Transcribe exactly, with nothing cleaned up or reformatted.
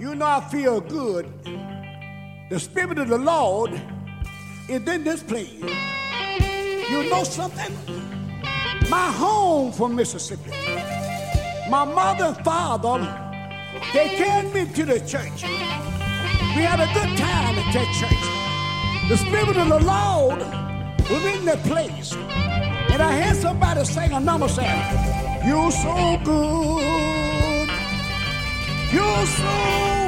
You know I feel good. The Spirit of the Lord is in this place. You know something? My home from Mississippi. My mother and father, they carried me to the church. We had a good time at that church. The Spirit of the Lord was in that place. And I heard somebody sing a number saying, you're so good. You're so